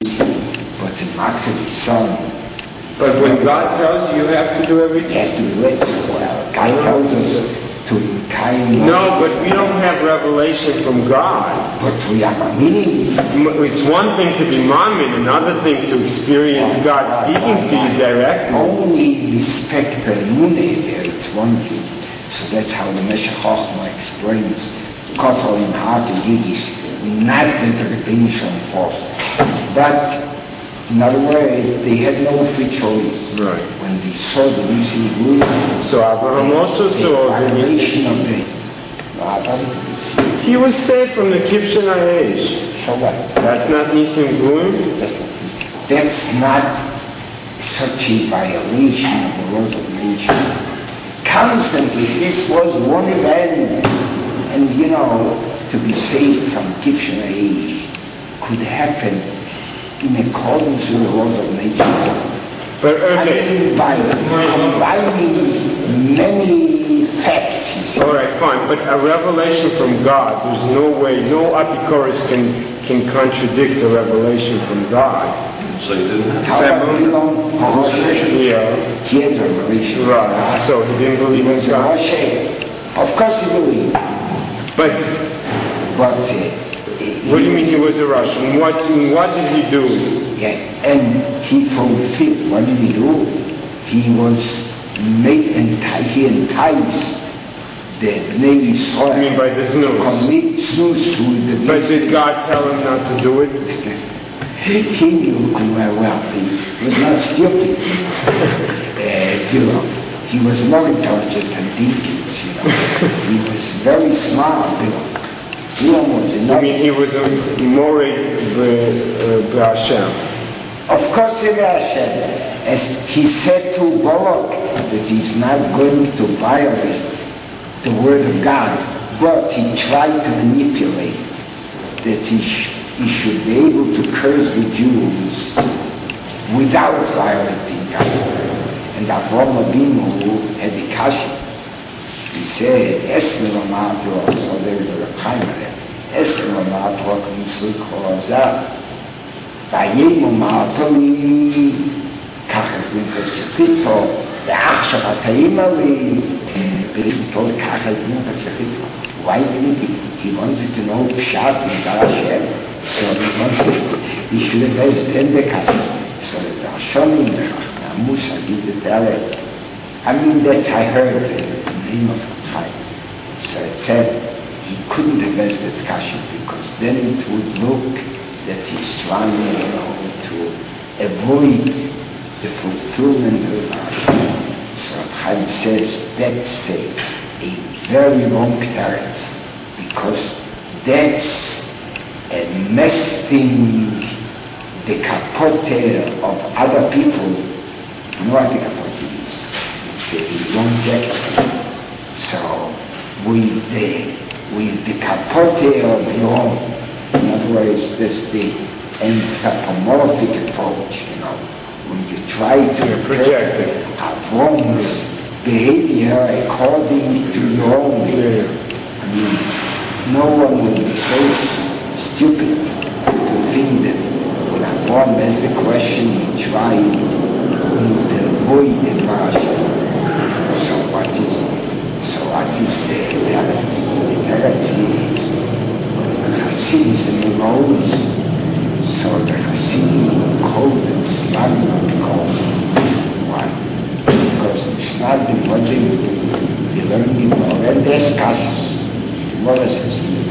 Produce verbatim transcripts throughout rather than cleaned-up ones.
but in Maktav Son. But when God tells you, you have to do everything. You have to do it. Well, God tells us to kind of. No, but we don't have revelation from God. But we are meaning. It's one thing to be mamin, another thing to experience Right, God right, speaking right, to right. you directly. Only respect the Emunah there, it's one thing. So that's how the Meshech Chochmah explains. Kofar in heart and Yiddish, not interpretation force. But in other words, they had no free choice. Right. When they saw the Nisim Guru, So Abraham also the saw the violation Nisim. of the Adam, He was saved from the Kibshan Ha'esh. so what? That's not Nisim Guim? That's not such a violation of the laws of nature. Constantly, this was one event, and you know, to be saved from Kibshan Ha'esh could happen in accordance with the laws of nature. But okay. I mean, by combining many facts, you see. All right, fine. But a revelation from God, there's no way, no apikoros can can contradict a revelation from God. So you didn't have How about Bilam? Yeah. He had revelation. Right. So he didn't He believe in was a God. Moshe. Of course he believed. But But uh, what do you mean he was a Russian? What what did he do? Yeah, and he fulfilled. What did he do? He was made enti- he enticed the Bnei Yisrael I mean by the to snooze. commit snooze with the But did God tell him not to do it? He knew well, well, he was not stupid. uh, you know, he was more intelligent than Dinkins, you know. He was very smart, you know. Bilam was I enough. mean he was a Morid B'Hashem. Of course, he Hashem, as he said to Balak that he's not going to violate the word of God, but he tried to manipulate that he, sh- he should be able to curse the Jews without violating God's words. And Avraham Avinu had the kasha. He said, Esne Ramatro, so there is a Chaim there, Esne Ramatro, Knisuk Horazah. ויהי ומעתו לי, ככה דין חסיכיתו, ועכשיו התאימה לי, ולתול ככה דין חסיכיתו. Why didn't he? He wanted to know Pshat and Hashem, so he wanted, he should have asked them the Kasha. So the Hashem in the Chachma, did the Teretz. I mean, that's I heard the name of Chaim. So it said, he couldn't have asked that Kasha, because then it would look that he's trying, you know, to avoid the fulfillment of Hashem. So Chaim says that's a, a very wrong teretz, because that's a messing the capote of other people. You know what the capote is? It's a long jacket. So with the, with the capote of your own, in other words, this is the anthropomorphic approach, you know, when you try to project Avram's behavior according to your own behavior. I mean, no one would be so stupid to think that when Avram asked the question, he tried to avoid the margin. So what is, so what is the teretz? The teretz is Hasidism arose, so the Hasidim called them Snadim because why? Because the Snadim, what they do, they learn the Gemara and there's Kashas. The Gemara says,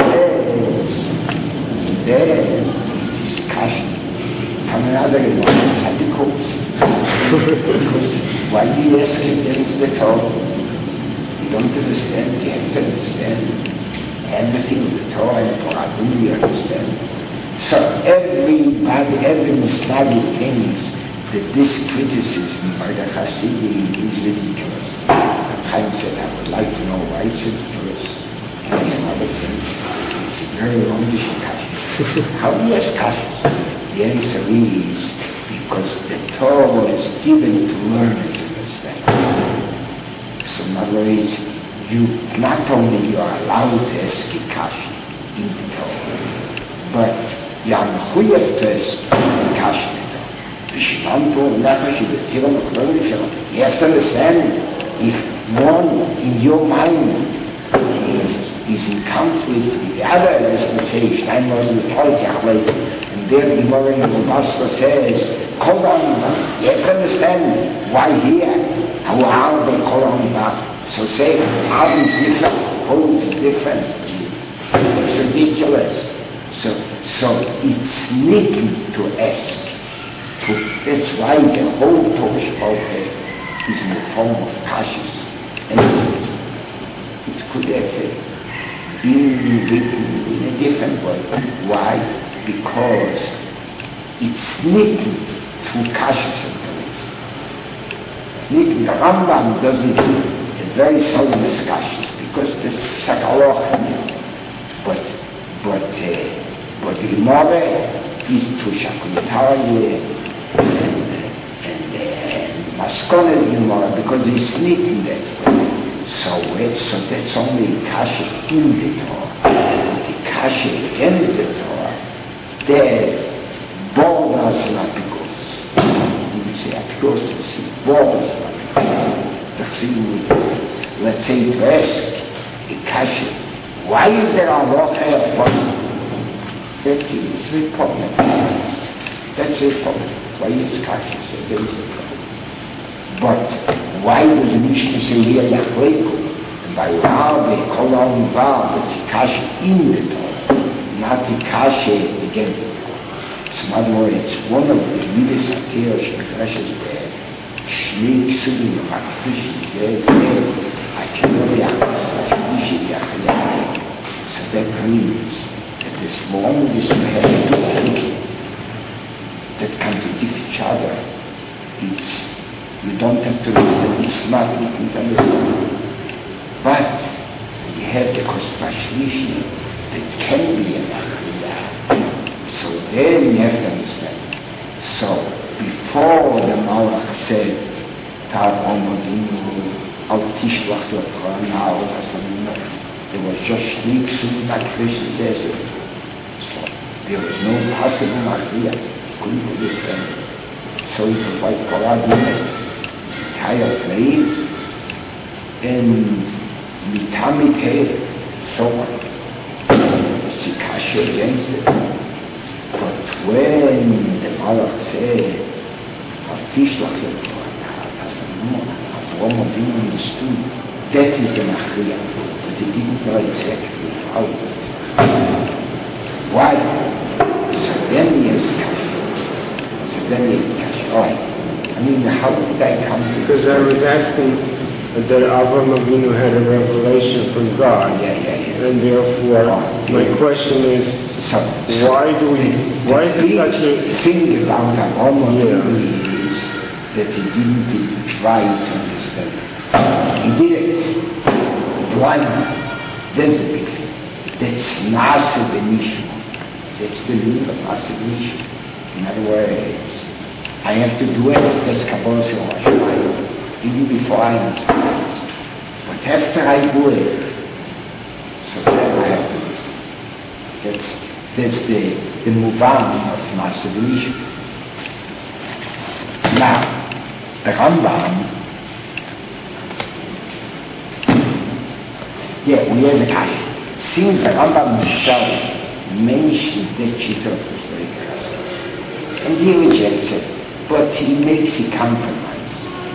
there, there, it is Kasha. From another Gemara, it's at the coast. Because why do you ask him, there is the Torah? You don't understand, you have to understand. Everything with the Torah and Torah, do we understand? So everybody, every Muslim thinks that this criticism by the Hasidim is ridiculous. Chaim said, I would like to know why it's ridiculous. And his mother said, it's a very longish kasha. How do you ask kasha? The answer is because the Torah was given to learn and to understand. So in other words, you not only you are allowed to ask Kashi in the Torah, but you are mechuyev to ask You have to understand, if one in your mind is, is in conflict with the other, as they say, Stein was in the Polzach later, and there the Gemara in the Master says, Koran, you have to understand why here, how are they Koran? So say, how is different, how is different. It's ridiculous. So, so it's needed to ask. So that's why the whole Torah Shebal is in the form of kashas. And it could have been written in a different way. Why? Because it's needed through kashas and Torah. The Rambam doesn't do a very solemn discussions because there's Sakaloch in it. But, but, uh, but the Gemara is to Shakuntari and, and, and Maskone the Gemara because he's sneaking that way. So, it, so that's only Kasha in the Torah. But the Kasha against the Torah, that borders Lapikos. You say Apikos, you say borders Lapikos. Let's say to ask a Kasha, why is there a halacha of body? That is repugnant. That's repugnant. Why is kasha? So there is a problem. But why does the Mishnah say here Yachleiku? And by Rabbi Kolam Vav, it's a kasha in the Torah, not a kasha against the Torah. So in other words, it's one of the Midas Atira Shemifreshes there. Shnei Ksubim Makfish Zeh Zeh Akinori Akfish Yachleiku. So that means that as long as you have two thinking that contradict each other, it's, you don't have to listen, it's not looking to understand. But you have the Kostashlishi that can be an Achriya. So then you have to understand. So before the Malach said, Tav Omavinu, Al Tishlach Yotrana, Al Hasanimah, there was just Shlik Sum Krishna says it. So there was no possible Makriya. Couldn't understand it. So it was like Koradine, entire place, and Mitamite, so on. It's the Kasha against it. But when the Malach said, Tishlach Yotrana, Avrom Avinu understood, that is the Makriya. But he didn't know exactly how. Why? So then he has the Kasha. So then he has the Kasha. Oh, I mean, how did I come to Because I was asking that Avraham Avinu had a revelation from God. Yeah, yeah, yeah. And therefore, oh, my yeah. question is, so, so why do we, the, why the is it such a... The thing about Avraham Avinu yeah. is that he didn't even try to understand. He did it. Blind. That's the big thing. That's Nasa Benishma. That's the meaning of Nasa Benishma. In other words, I have to do it, that's Kabbalah Shemashmai, even before I understand it. But after I do it, so then I have to listen. That's, that's the, the Muvan of Nasa Benishma. Now, the Rambam, yeah, we have a kasha. Since the Rambam himself mentions that Shita was very kasha, and he rejects it, but he makes a compromise.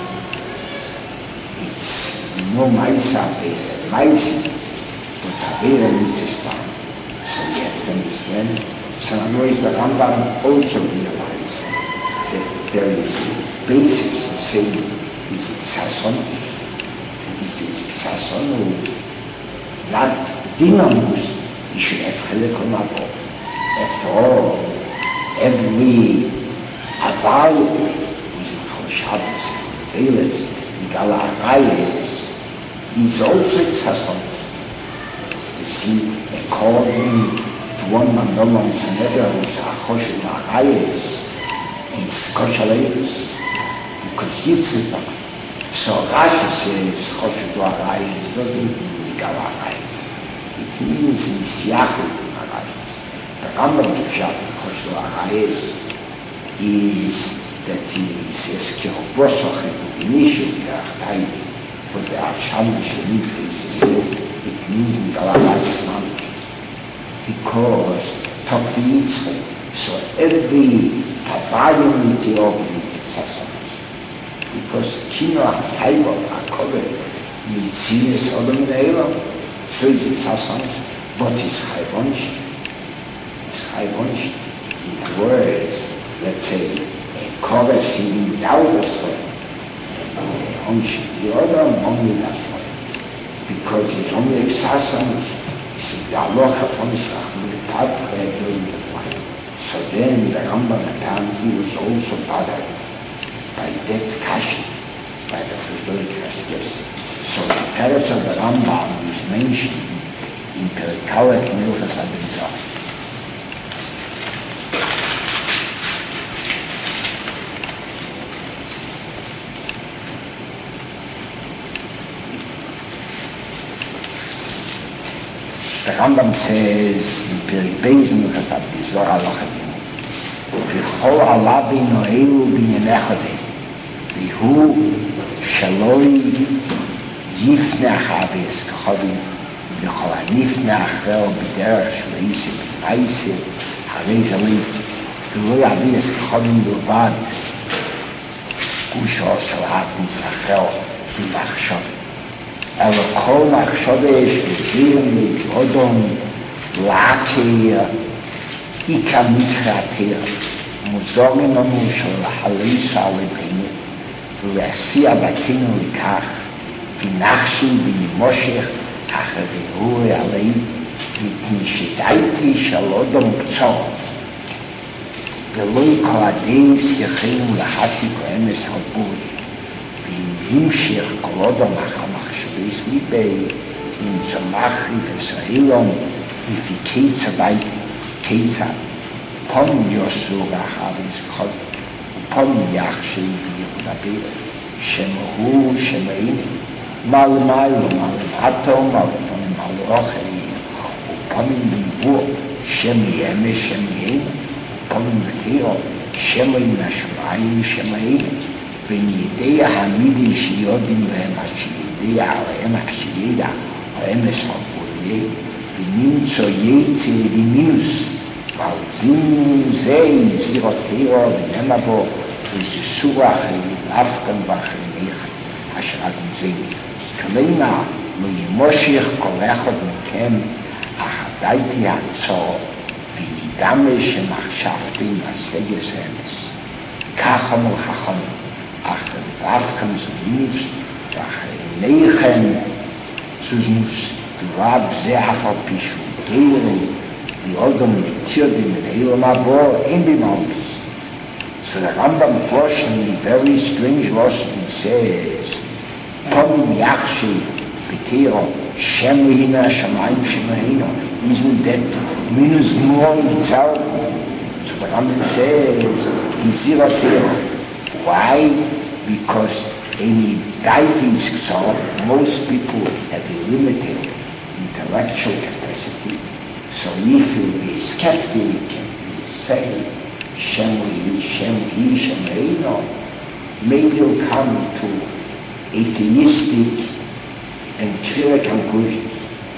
It's no Maisa Avera, Maisa, but Avera is to start. So you have to understand. So in other words, the Rambam also realized that there is a basis in saying, is it Sassonos? And if it's Sassonos, not dynamus, you should have Chelek on Abo. After all, every Avaya is Mechal Shabbos, Velas, Nigala Arayas, is also its Sassonos. You see, according to one Mandoman Sanhedrin, it's Achoshet Arayas, it's Koshalayas, because Yitzhak. So Rashi says Choshet Arayas doesn't mean Nigala Arayas. It means Nishyachim Arayas. The Rambam Pshat Choshet Arayas is that is Eskirbosoch and Initiative, but the Ashamish says it means Galalaisman because Tokfi Yitzchak. So every environment of is successful. Because Kino HaTaiva HaKover Mitzias Odom Neila, so it's successful, but it's Chayvonish. It's Chayvonish. In other words, let's say, a Kover sitting without a slave, and Onshi Yodom only that slave. Because it's only exercise, it's the Aloha from Israel, the Patre doing the way. So then the Rambam apparently was also bothered by that Kashi, by the Friedrich yes. So the terrace of the Rambam is mentioned in Perikalet Milchas Adrizah. The Rambam says in Perik Beis Milchas Adrizah Halacha V'chol alavi no'elu b'nyanechode v'hu shaloi yifne achavis k'chovim v'chol anifne achel b'derech shleise b'maise harei zalei v'lo yavis k'chovim b'lvad gusho shel hatnis achel b'machshavim elo kol machshavish v'zirem v'odom l'akei Ika mitchatea, muzogin לנו של החליסה לבנו, ולהסיע בתינו לכך, ונחשים ונמושך אחריהו עלי, מפני שדייתי של אודום פצוע, ולא יקלעדיס יכנו להסיק אמס הבוי, ונמשך כל אודום המחשבי סליבי, ונצמחי וסהילום, לפי קיץ הביתי. Ketzad, Pom Yosura Havis Chod, Pom Yachshi Yirabi, Shemahu Shemaim, Mal Mailo, Mal Mato, Mal Fon Mal Rochei, Pom Yivu, Shemi Eme Shemien, Pom Yitiro, Shemai Nashmaim Shemaim, Ben Yidea Hamidi Shiodim Vemachi, Yidea Alema Shiyeda, Emes Habuye, Beninzo Yetzi Dinus, Valzim Zei Ziroteo Venemabo Vizsurach Afkan Vachenech Hashradim Zei Kalena Lo Yimoshich Kolechot Mekem Ahadaiti Hatzo Vinidame Shemachshaftim Aseges Emes Kacham Chacham Acher Afkan Zulinus Vachenechem Zuznus Rab Zeafal Pishu Geirin the organ matured in the Elam Abor in the mountains. So the Rambam portion in a very strange lesson says, Pom Yachshi B'tiro Shemrina Shamayim Shemahino. Isn't that minus more in itself? So the Rambam says, Gizira Tiro. Why? Because any deities saw most people have a limited intellectual capacity. So if you be skeptic and say, Shem Hi, Shem Hi, Shem Eino, maybe you'll come to atheistic and clear conclusions.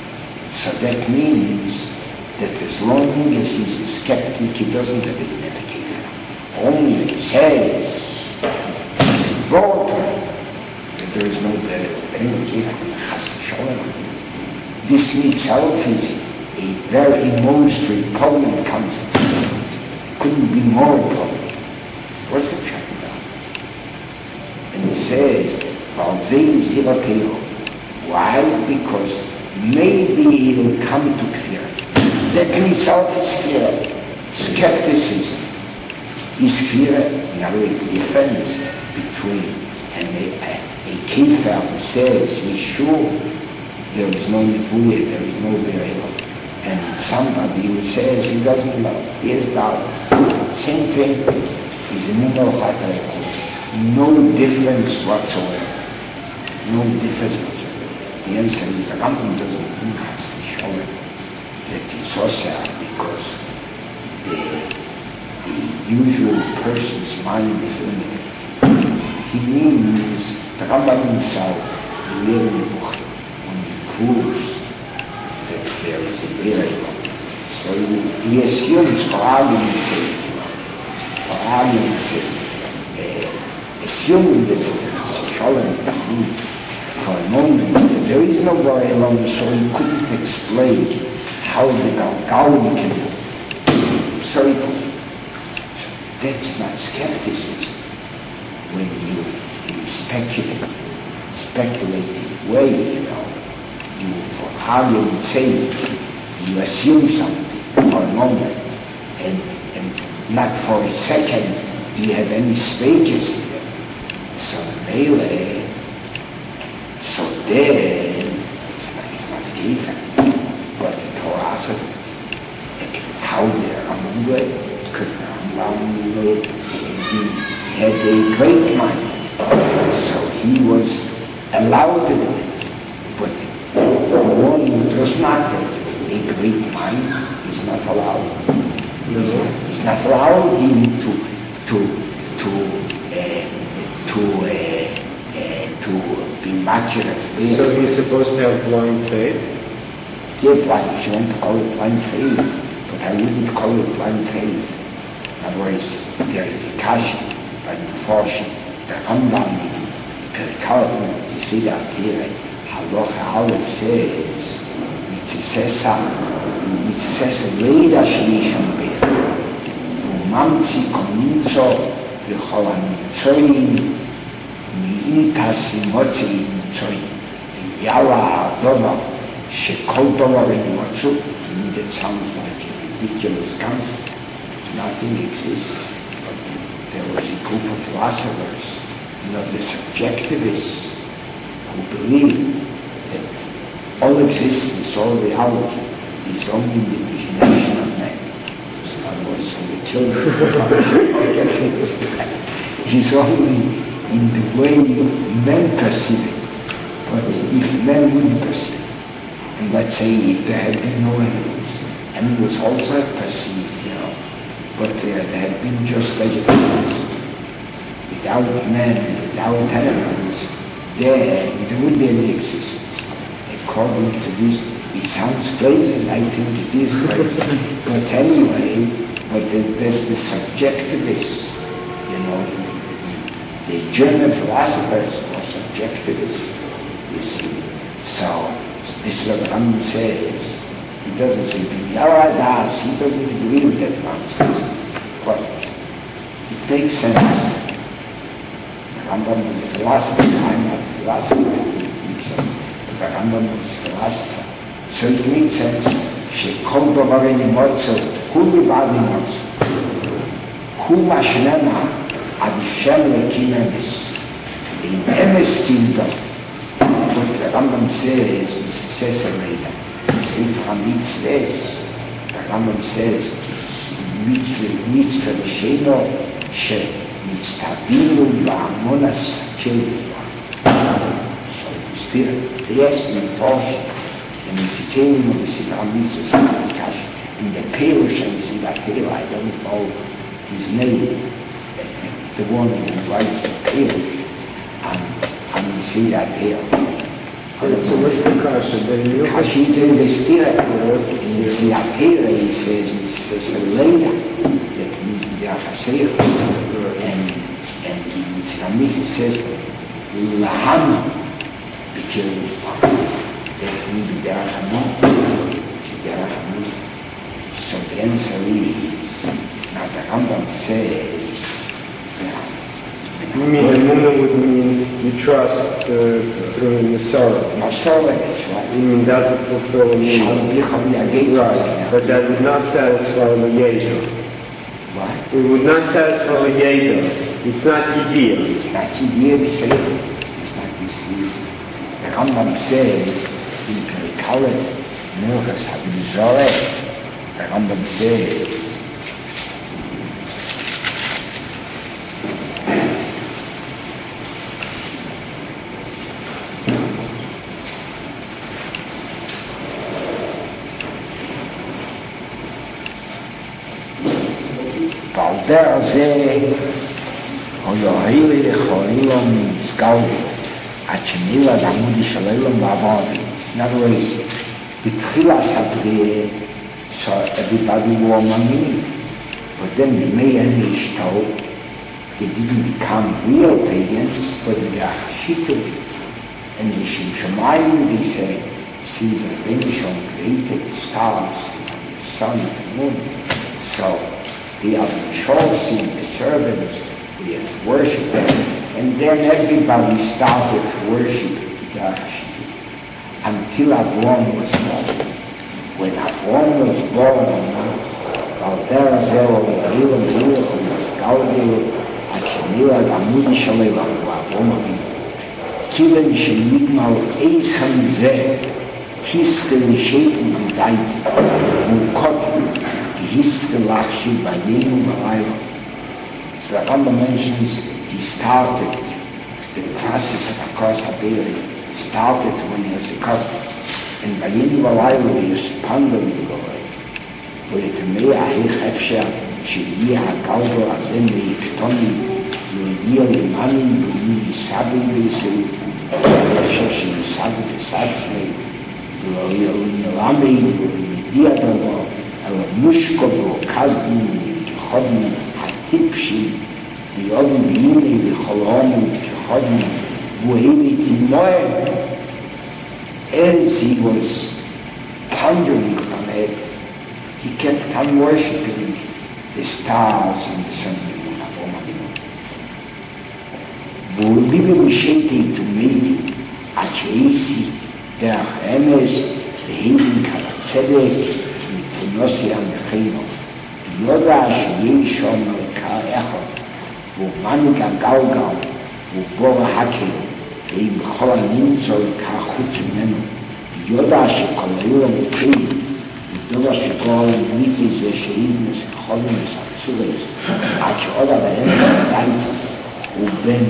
So that means that as long as he's a skeptic, he doesn't have identification. Only it says, he's involved, that there is no better identification. This in itself is a very most repugnant concept. Couldn't be more repugnant. What's the check about? And it says, Valzein Zivateo. Why? Because maybe he will come to fear. That in itself is fear. Skepticism is fear. Now the difference between and a, a, a kefir who says he's sure there is no nevuah, there is no burial. And somebody who says he doesn't know, he is doubt. Same thing is in no difference whatsoever. No difference whatsoever. The answer is the Rambam doesn't mean chas v'sholem that it's so sad because the, the usual person's mind is limited. He means the Rambam himself, the Lehrbuch, when he proves that there is a miracle. So he assumes for argument's sake, for argument's sake, uh, assuming that it's Shalom Tachmid for a moment, that there is no Borei Olam, so he couldn't explain how the Galgalim can do. So he couldn't. That's not skepticism. When you, you speculate, speculative way, you know, you, for argument's sake, you assume something for a moment, and, and not for a second do you have any stages in it. So melee, so then it's not, it's not given, but the Torah said how the Rambam do it, because the Rambam he had a great mind, so he was allowed to do it, but one who does not have a great mind is not allowed. No. He's not allowed him to to to uh, to uh, uh, to be maturous. So he's supposed to have blind faith? Yeah, blind. If you want to call it blind faith, but I wouldn't call it blind faith. In other words, there is a kasha. By the fortune, the Rambam in Perikal, you see that here, Halacha Aleph says, Mitzisesa, Mitzisesa Leida Shlisham Be'er, V'umamtzi Kominzo, V'chol HaMitzoyim, Mi'intasi Motzi Mitzoyim, Yala Adova, Shekol Dolar in Motzu. I mean, that sounds like a ridiculous concept. Nothing exists. There was a group of philosophers, you know, the subjectivists, who believe that all existence, all reality, is only in the imagination of man. So in other words, so the children is only in the way men perceive it. But if men wouldn't perceive, and let's say there had been no animals, animals also have perceived, you know, but uh, there had been just like it is. Without men, without animals, there, there would be any existence. According to this, it sounds crazy, I think it is crazy. But anyway, but there's the subjectivists, you know, the German philosophers are subjectivists, you see. So, this is what Rambam says. He doesn't say, Yaradas, he doesn't believe that nonsense. But it makes sense. The Rambam was a philosopher, I'm not a philosopher, but the Rambam was a philosopher. So it makes sense. Shekol Dovar in Motzel, Hu Libad in Motzel, Hu Mashnema, Adishem Lekim Emes, in Emes Tildom. But the Rambam says, says a later, Sifra Mitzvahs, the Rambam says, Mitzvah B'Sheno, She Mitztabinu Ba'amonas Children. So it's still, yes, in Forschung, and it's the kingdom of the Sifra Mitzvahs, in the Perush and Sivatera, I don't know his name, the one who writes the Perush, and, and the Sivatera. So what's the kasha? The kasha is in the stira. In the Siatera, he says, it's a later that means B'derach HaSeichel. And, and in Tziramis it says, Laham, B'kirus B'am. That means B'derach HaMon. B'derach HaMon. So the answer is, now the Rambam says, you mean Emunah would mean you trust uh, through Masorah? Masorah, that's right. You mean that would fulfill the need? Right, but that would not satisfy the Yeda. What? It would not satisfy the Yeda. It's not ideal. It's not ideal, it's not disease. The Rambam says, in Perikalet, Nurgas HaBizoreh, the Rambam says, der זה, או יוהילי חולילום סגאולי, עד שמילה דמודי של אילום ועבודי. In other words, בתחילה סבריאה, so everybody were מאמינים. But then the Meir Nishtau, they didn't become real pagans, but they are Hashittim. And the Shem Shemayim, they say, since the Benishon created the stars, the sun and the moon, so they are the chosen, the servants, they worship them. And then everybody started to worship the Hashittim. Until Avram was born. When Avram was born, על דרך זהו ואילו ואילו ומסגלגל עד שמילה דמודי שלו ואברום אבינו. כיוון שנגמר איסם זה היסקל לשייטן גודייטי והוא קוטן היסקל להחשיב בעיינו ולילה. So the Rambam mentions he started the process of Akos HaBe'eri started when he was a cousin. And בעיינו ולילה he responded to God. ולתמי ההיך אפשר שיהיה הגלגל הזה להקטונים להגיע למאנים ולהגיע סבי בישראל אפשר שיסבי וסצמי ולמלמי ולהגיע דבר אלא מושקו ואוקזני וכחודני הטיפשים ויודם בימי וחולוני וכחודני והאילי תימוה as he was pondering on it. He kept on worshipping the stars and the sun and the moon of Avram Avinu. והוא ליבי משייטי תומידי עד שאיסי דרך אמס והידים כבצדק מפונוסי המכינו ויודע שיהיה שום מלכה אחד והוא מנהיג הגלגל והוא בור ההקל ואם בכל הנמצא לקח חוץ ממנו ויודע שכל היום מוקרים דבר שכל מיתי זה שאידנס וחולנס אבצורס עד שעוד הבאים דייטו ובין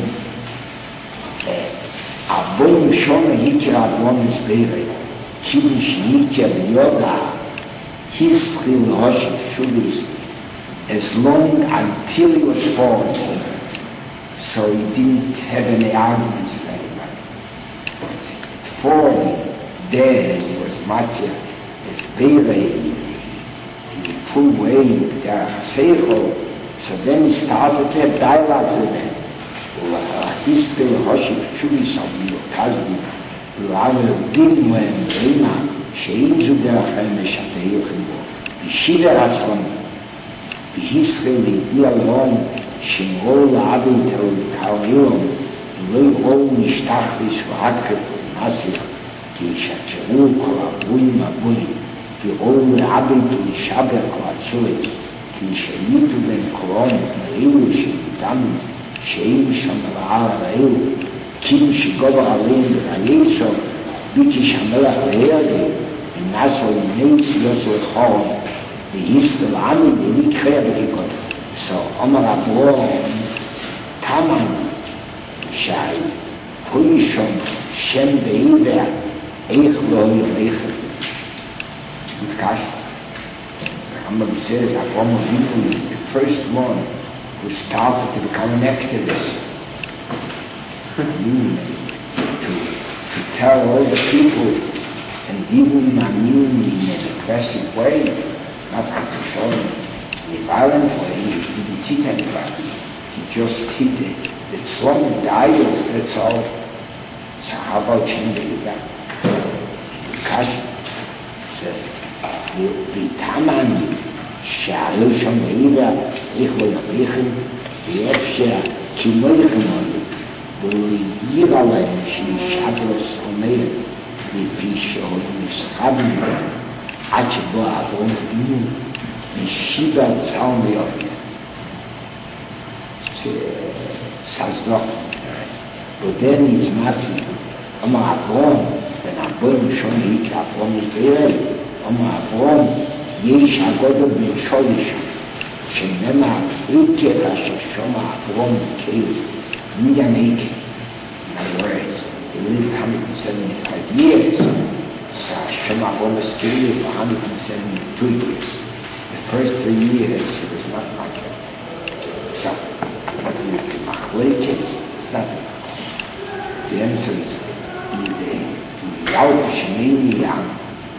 אבוים שונה יקר אברום הסבירי כיוון שיקר ויודע היסחיל הושף שוביס as long until he was forty so he didn't have any arguments with anybody. At forty then he was mature Beire, in full way, der Seichel, so then he started to have dialogues with them. History, Hoshif, Shubis, Kazbi, Lavel, Dimwe, and Reina, Shein zu der Chemisch, Ateichim, Bishiver Aslam, Bihischel, Ialon, Shemol, Abitel, Kailon, Loi Ol, Nishtachlis, Vakef, Nasir, Ki Shacheru, Kolabuim, Abuim, כי אור לעבד ולשבר כלצורת, כי שהייתו בין קורון ואילו שהייתם שאין שם רעה ראיו, כאילו שגובר עליהם וראי סוף, ביטי שהמלך להרגל, ונסו לנץ יוצא חורון, והיסטל עמי ולקרא בגגות. So, אומר אברום, תמן, שהי, פוי שום, שם בעיבר, איך לא ילכת. With Kash. The Rambam says Avram Avinu, the first one who started to become an activist, to, to tell all the people and give them Amin in an aggressive way, not as to show them in a violent way. He didn't teach anybody. He just did the, the tzlom, the idols, that's all. So how about changing that? Kash said, ותמן שעלו שם בעיבה איך לא יביכם ואפשר כמו יכמון והוא יגיר עליהם שישבר סומר לפי שעוד מסחבים בהם עד שבו אברום אבינו ושיבה צאום ויובי סזדוק ודן נצמסי אמר אברום ונעבוים שונה היכה אברום הסבירי אמר אברום, יש הגודל בן שוליש, שנאמר, איקר אשר שומע אברום בקייב, מידן איקר. In other words, he lived one hundred seventy-five years, so Hashem Avram was killed for one hundred seventy-two years. The first three years he was not mature. machlekes, it's not a machlekes. The answer is in the in the Yalta Shemini and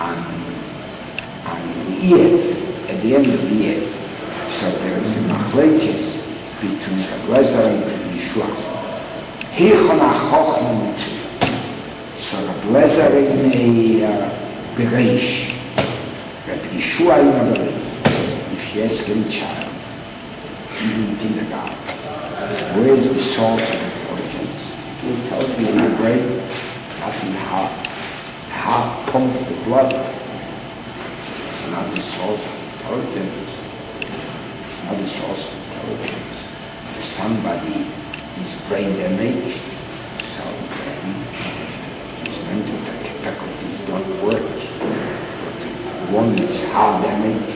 and Iev, at the end of the Iev. So there is a machlekes between Rabbi Lezer and Rabbi Yeshua. Hichon HaChochma Mitzvah. So Rabbi Lezer in a Bereish, Rabbi Yeshua in a Bereish. If you ask any child, even in kindergarten, where is the source of intelligence? He'll tell you in the brain, not in the heart. The heart pumps the blood. It's not the source of intelligence. It's not the source of intelligence. If somebody is brain damaged, so then his mental faculties don't work. But if one is heart damaged,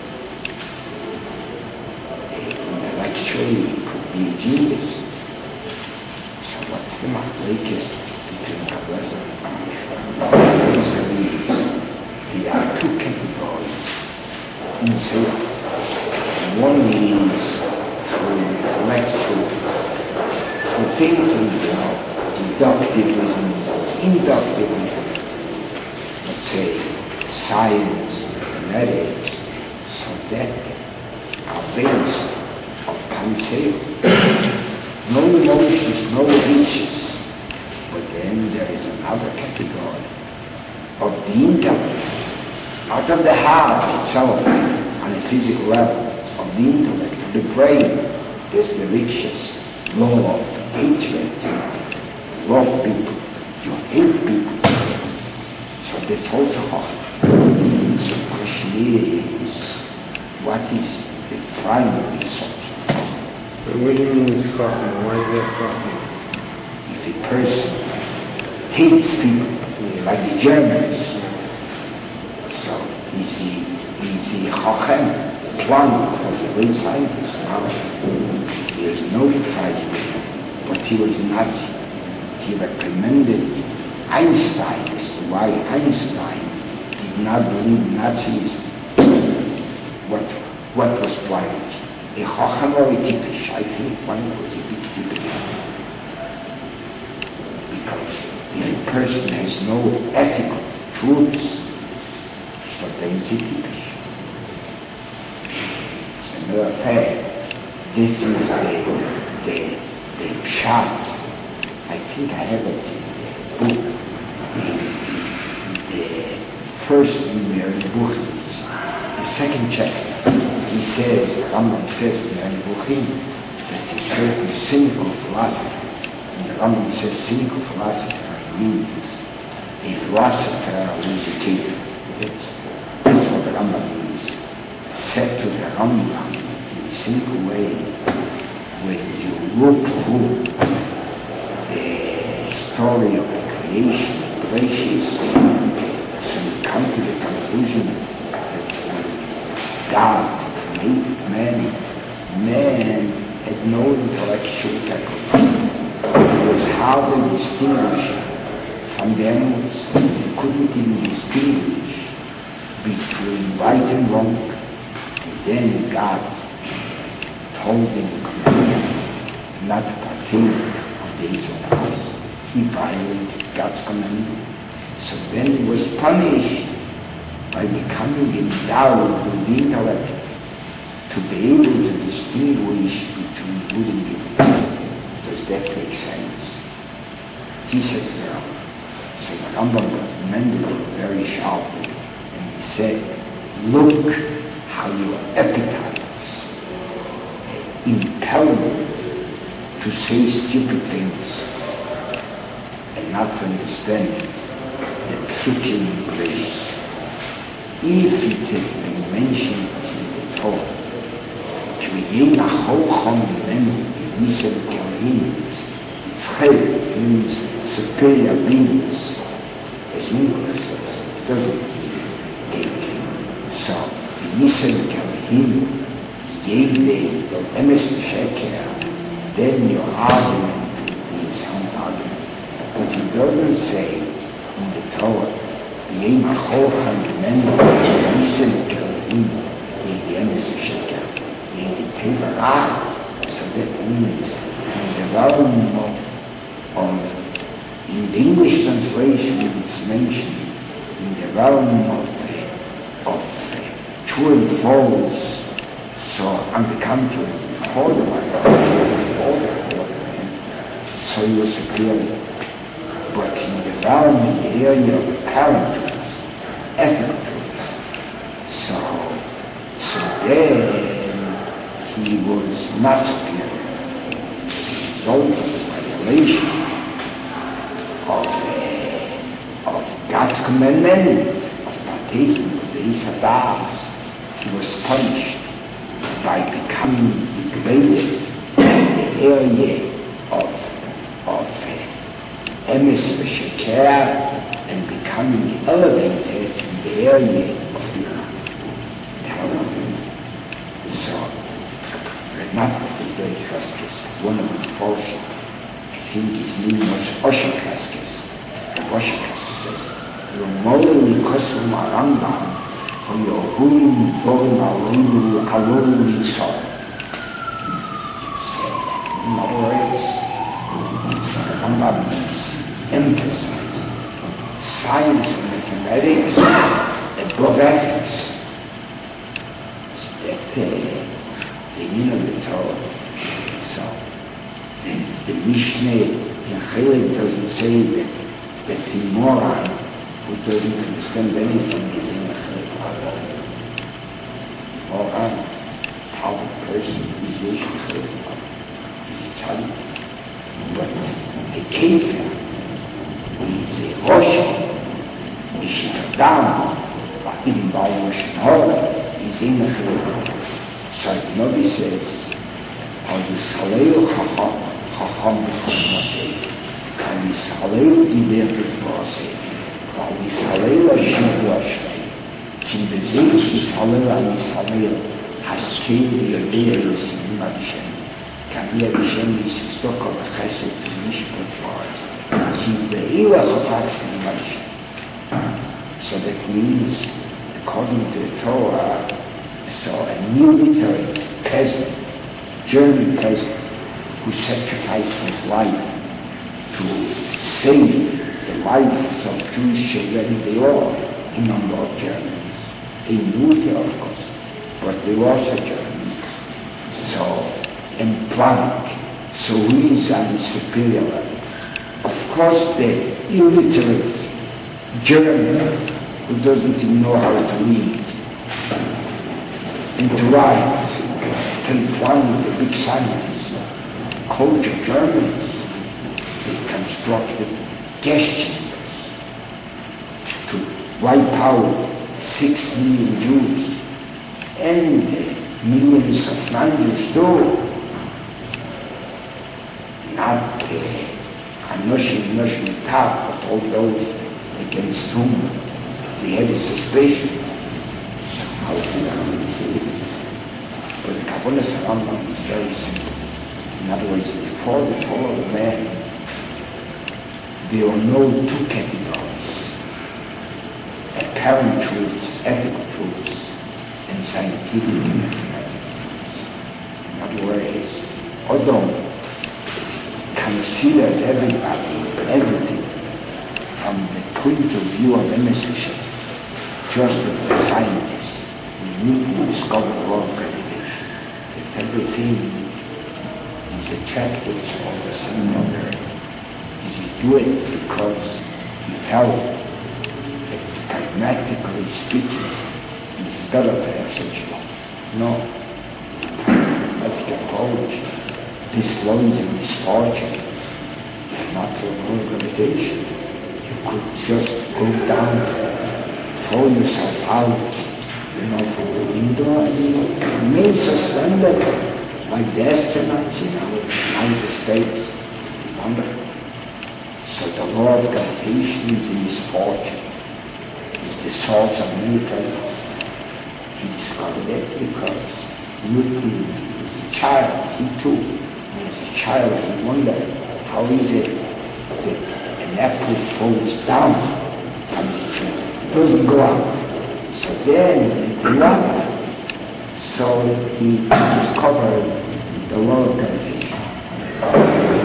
intellectually he could be a genius. So what's the machlekes between Rabbi Lezer and Rabbi Yeshua? The answer is there are two categories in Seichel. One is through intellectual, through thinking, you know, deductivism, inductivism, let's say science, mathematics, so that are based upon Seichel. No emotions, no riches. But then there is another category of the intellect, out of the heart itself, on a physical level, of the intellect, of the brain. There's the riches, love, hatred. You love people, you hate people. So that's also hard. So the question is, what is the primary source of Chachma? What do you mean it's Chachma? Why is that Chachma? If a person hates people, like the Germans, so is he, is he Chacham? Planck was a great scientist now. He has no prize winner, but he was a Nazi. He recommended Einstein as to why Einstein did not believe Nazis. What, what was Planck? A Chacham or a Tippish? I think Planck was a big Tippish. Because if a person has no ethical truths, so then he's a Tippish. As a matter of fact, this is the, the, the pshat. I think I have it in the book. The, the first number in Nevuchim, the second chapter, he says, the Rambam says in Nevuchim, that a certain cynical philosopher, and the Rambam says cynical philosopher means a philosopher who is a kafir. That's, that's what the Rambam means. Said to the Rambam in a cynical way, when you look through the story of the creation of Bereshis, so you come to the conclusion that when God created man, man had no intellectual faculty. He was hardly distinguishable from the animals. He couldn't even distinguish between right and wrong. And then God told him the commandment not to partake of the Israel. He violated God's commandment. So then he was punished by becoming endowed with the intellect to be able to distinguish between good and evil. Does that make sense? He said to the Rambam. So the Rambam commended him very sharply, and he said, look how your appetites impel you to say stupid things and not to understand the psukim in grace. If it had been mentioned in the Torah, Tzchel means superior beings, as English says, it doesn't mean. So, the Yisrael Kelvin, Yevle, Emes Sheker, then your argument would be some argument. But he doesn't say in the Torah, Yema Cholchan Menu, Yisrael Kelvin, Yevle Emes Sheker, Yevle Teva Ra. So that means when the realm of, of, in the English translation it's mentioned, in the realm of, uh, of uh, true and false. So on the contrary, before the Bible, before the fall, so he was superior. But in the realm, in the area of apparent truth, ethical truth, so, so then he was not superior. As a result of the violation of, uh, of God's commandment of partaking of the Isadas, he was punished by becoming degraded in the area of, of uh, emes v'sheker and becoming elevated in the area of the terror. So, Renat was very Kraskis, one of the Forship. I think his name was Osher Kraskis. Osher Kraskis says, Romolo Nikosum Arambam Hoyohuim Vorim Aleinu Alolu Yisor. It's, uh, in other words, it's the Rambam is emphasized science and mathematics above ethics. That uh, the meaning of the Torah. So the, the Mishnah in Chilek doesn't say that that the moron who doesn't understand anything is in the Chilek. Moron, powerful person who is usually Chilek, is Tzaddik. But a Kefer, who is a Rosh, is Shifadam, or even by Rosh Hora, is in the Chilek. So the Navi says, Al Yishaleu Chacham B'Chol Al Yishaleu Diber B'Vasei, Al Yishaleu Hashem B'Ashrei, Ki B'Zei Yishaleu Al Yishaleu, Hashem B'Yodei Yisinim Hashem, Kabi Hashem Yisistoko B'Chesed to Mishpat B'Aretz, Ki B'Eila Chafatzim Hashem. So that means, according to the Torah, so a military peasant, German peasant, who sacrificed his life to save the lives of Jewish children, they all in number of Germans. A military, of course, but they were also Germans. So, and plank. So he is on the superior level. Of course, the illiterate German who doesn't even know how to read and to write, can plan the big scientists, cultured Germans, they constructed gestures to wipe out six million Jews and millions of non-Jews too. Not Anoshim, Anoshim Tav, but all those against whom we had a suspicion. How can I say this? But the Kavonas Rambam is very simple. In other words, before the fall of man, there were no two categories: apparent truths, ethical truths, and scientific and mathematical. In other words, although considered everybody, everything, from the point of view of emission, just as the scientists, Newton discovered the law of gravitation, that everything is attracted towards the center of the earth. Did he do it because he felt that, pragmatically speaking, it's better to have such law? No. Pragmatic approach, this law is a misfortune. If not for the law of gravitation, you could just go down, throw yourself out, you know, from the window and you remain suspended like the astronauts in our outer space. Wonderful. So the law of gravitation is a misfortune. It's the source of many problems. He discovered it because Newton was a child. He too, when he was a child, he wondered, how is it that an apple falls down from the tree? It doesn't go up. So then he grew up, so he discovered the law of gravitation.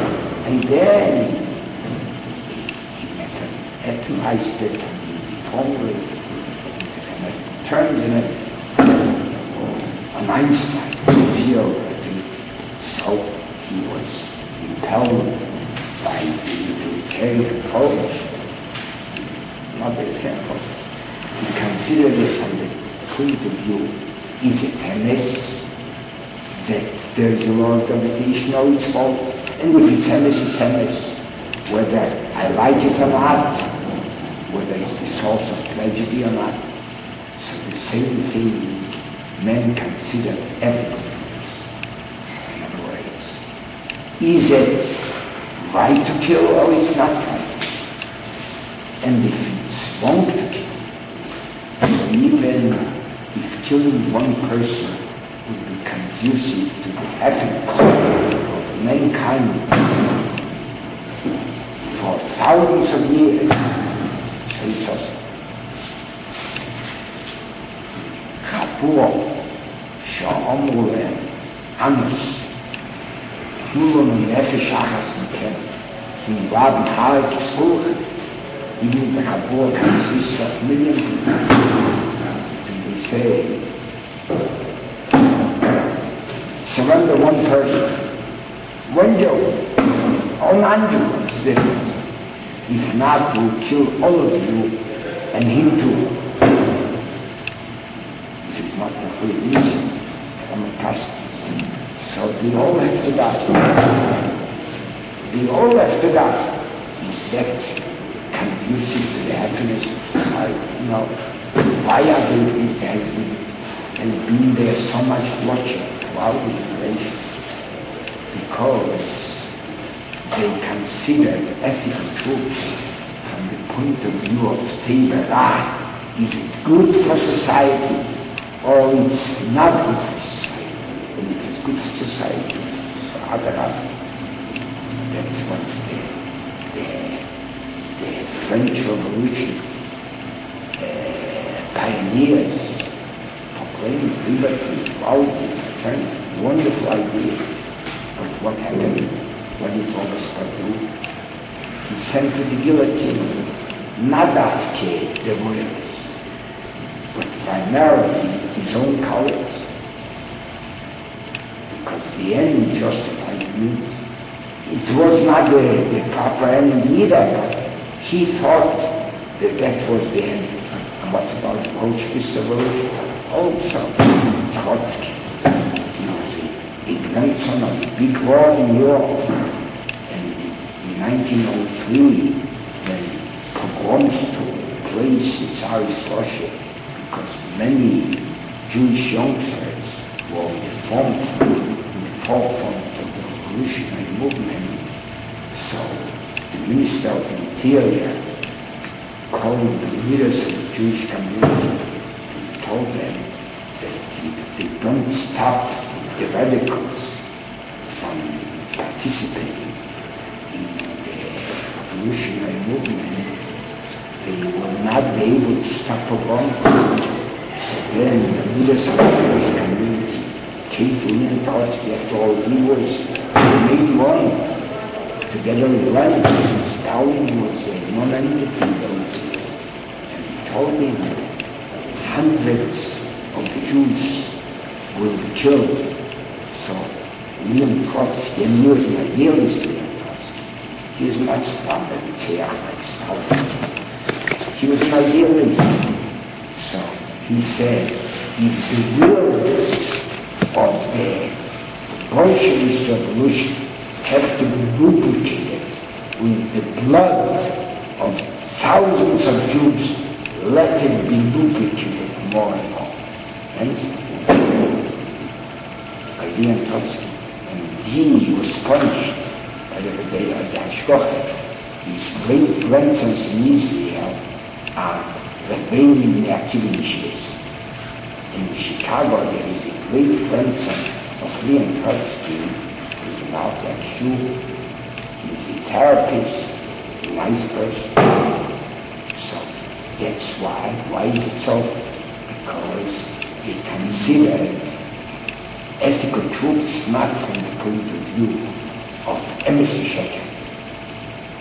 And then it's an atomized, formulated, it's an terms in it, an Einstein pure relativity. So he was impelled by the utilitarian approach, not the example. He considered it from the point of view, is it tennis that there is a law of gravitation or its fault? And if it's tennis, it's tennis. Whether I like it or not, whether it's the source of tragedy or not. So the same thing men consider ethical truths. In other words, is it right to kill or it's not right to kill? And if it's wrong to kill, so even if killing one person would be conducive to the happiness of mankind for thousands of years, so it's also Chapur שאמרו להם, אנוס, תנו לנו נפש אחס מכם, מלבד מחר כסכולכם. Even the Chapur consists of millions of people. And they say, surrender one person, one Jew, all non-Jews, it's different. If not, we'll kill all of you and him too. If it's not the free reason, I'm a pastor. So they all have to die. They all have to die. Is that conducive to the happiness of society? No. Why are they, there has been, has been there so much bloodshed throughout the generation? Because they considered ethical truths from the point of view of Tevera. Is it good for society or it's not good for society? And if it's good for society, so Adarafa. That's what's the, the, the French Revolution uh, pioneers proclaimed liberty, equality, fraternity, wonderful ideas. But what happened? What did Thomas do? He sent to the guillotine not after the royalists, but primarily his own colleagues. Because the end justifies the means. It was not the, the proper end either, but he thought that that was the end. And what about the Bolshevist revolution? Also, Trotsky, you know, the, the grandson of the big war in Europe. And in nineteen oh three, when pogroms took place in Tsarist Russia, because many Jewish youngsters were in the forefront, in the forefront of the revolutionary movement. So the Minister of Interior called the leaders of the Jewish community and told them that if they don't stop the radicals from participating in the revolutionary movement, they will not be able to stop pogroms. So then the leaders of the Jewish community came to Lenin Trotsky. After all, he was the main one. Together with Lenin, Stalin was a non-entity in those years. And he told him hundreds of Jews will be killed. So Lenin Trotsky, and he was an idealist, Lenin Trotsky. He was much stronger than Tzach like Stalin. He was an idealist. So he said, if the wills of the Bolshevist revolution have to be lubricated with the blood of thousands of Jews, let it be lubricated more and more. Understand? By Lenin Trotsky. And he was punished by the, by the Hashkocha. His great grandsons in Israel are Rebbeim Neakiviniches. In Chicago there is a great grandson of Lenin Trotsky. He's an Orthodox Jew. He's a therapist, a nice person. So that's why. Why is it so? Because they considered ethical truths not from the point of view of Emerson Sheker,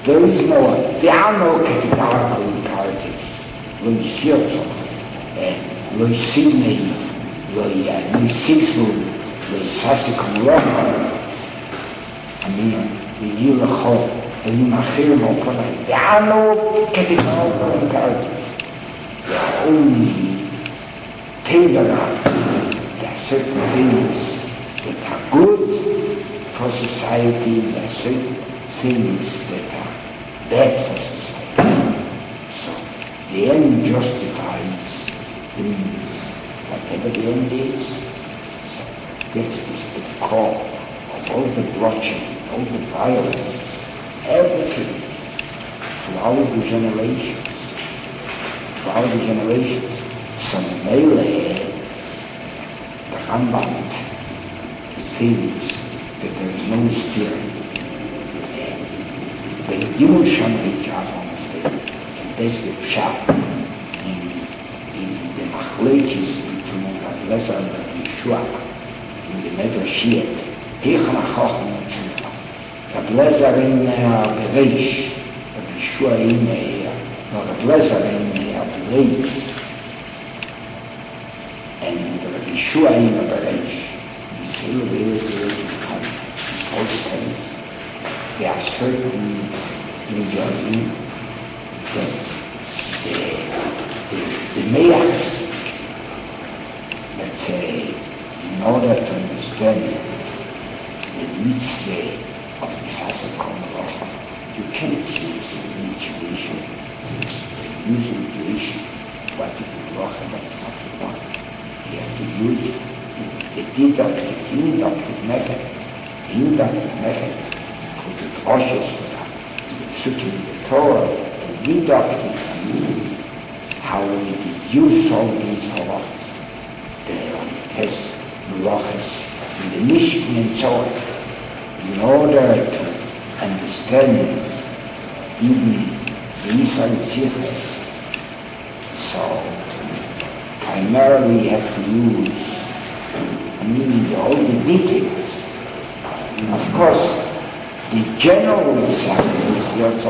There is no, there are no categorical imperatives. Lo yisirto, lo yisineiv, lo yisifu, lo yisasikum rocha. I mean, the yiracho, the limachir mokonai. There are no categorical imperatives. There are only tailored. There are certain things that are good for society, there are certain things that are bad for society. So the end justifies the means, whatever the end is. So that's the core of all the bloodshed, all the violence, everything throughout the generations, throughout the generations. So Mele, the Rambam thinks that there is no steering. The Gimel Shem V'Jav on the state, and that's the pshat in, in the machlekes between Rabbi Lezer and Rabbi Yeshua in the Medrashiyat. Heicham HaChacham Mitzvah. Rabbi Lezer in Bereish, Rabbi Yeshua in no Rabbi Lezer in Bereish, and Rabbi Yeshua in Bereish. Mitzvah Bereish is there are certain in Jordan that the, the, the mayach, let's say, in order to understand the mitzvah of Mechasek Komerach, you can't use intuition. Use intuition. What is the Roch and what is not the Roch? You have to use the deductive, inductive method. Inductive method. The droshes, the psukim, the Torah, the deductive means how we deduce all these halachas, the test halachas in the Mishkan and so on, in order to understand even the Yisrael Tzirche. So primarily you have to use, I mean, all the details. Of course, the general sacrifice,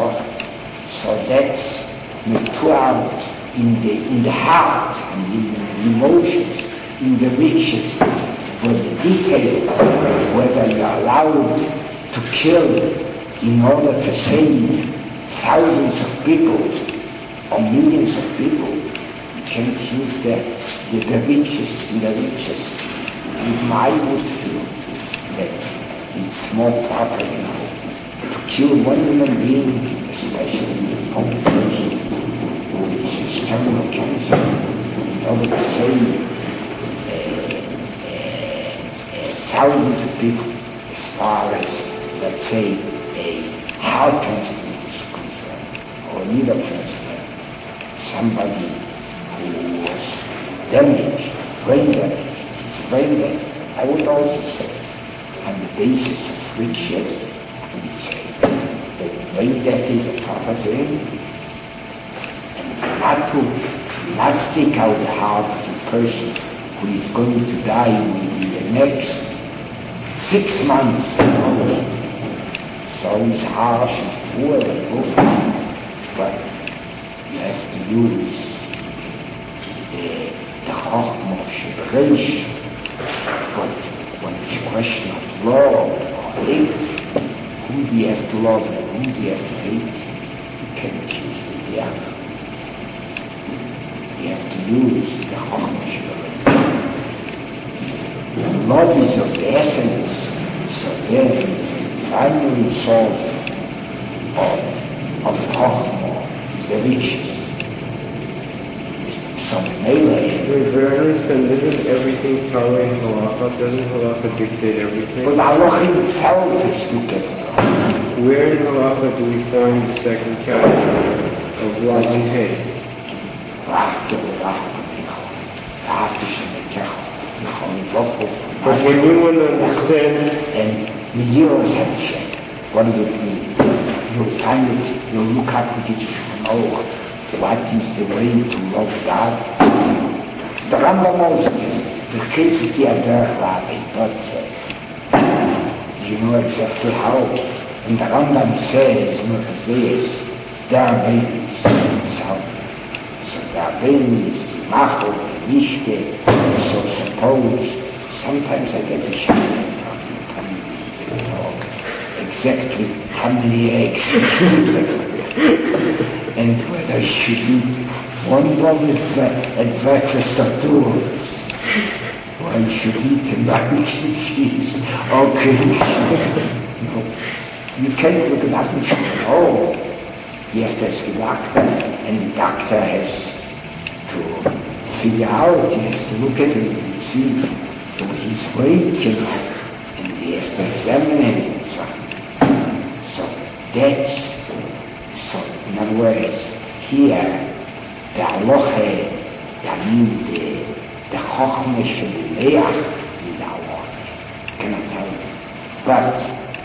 so that's matured in the in the heart and in the emotions, in the riches, for the detail, whether you're allowed to kill in order to save thousands of people or millions of people. You can't use the the, the riches in the riches. Even I would feel that it's more proper, you know, to kill one human being, especially a poor person who is terminal cancer, in order to save uh, uh, uh, thousands of people, as far as, let's say, a heart transplant is concerned, or a liver transplant, somebody who was damaged, brain damage, it's brain damage, I would also say, on the basis of riches, I would say that brain death is a proper thing, and not to not to take out the heart of a person who is going to die in the next six months. So it's harsh and poor and poor, but you have to use the the chokhmah shebereish. But when it's a question of love or hate, who do you have to love and who do you have to hate? You can't choose the yeah. You have to use the chokhmah shebereish. Love is of the essence, so then the final result of of chokhmah is a riches. Some melee. Wait, but I understand, isn't everything Torah and halacha? Doesn't halacha dictate everything? But halacha itself is dictated. Where in halacha do we find the second category of love and hate? But when you want to understand, and the years have changed. What does it mean? You'll find it, you'll look up with it, you know what is the way to love God. The Rambam also says, the Chesed Yader Rabbi, but uh, you know exactly how. And the Rambam says, not as this, there are babies. So, so there are babies, Macho, Mishke, so suppose, sometimes I get a shock from the talk, exactly how many eggs, and whether I should eat one bowl at, uh, at breakfast or two, or I should eat a mac and cheese, or cream. No, you can't look at that and say, oh, he has to ask the doctor, and the doctor has to figure out, he has to look at it and see his weight, you know, and he has to examine him and so on. So that's, so in other words, here, the halacha, the the the chochmah shebeleach in the halacha, cannot tell you. But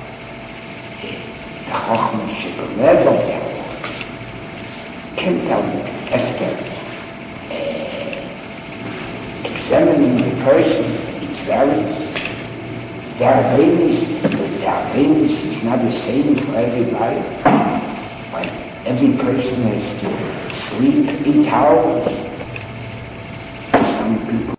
the chochmah shebeleach of the halacha can tell you after uh, examining the person. It's varies. There are babies, but there are babies is not the same for everybody. But every person has to sleep eight hours. Some people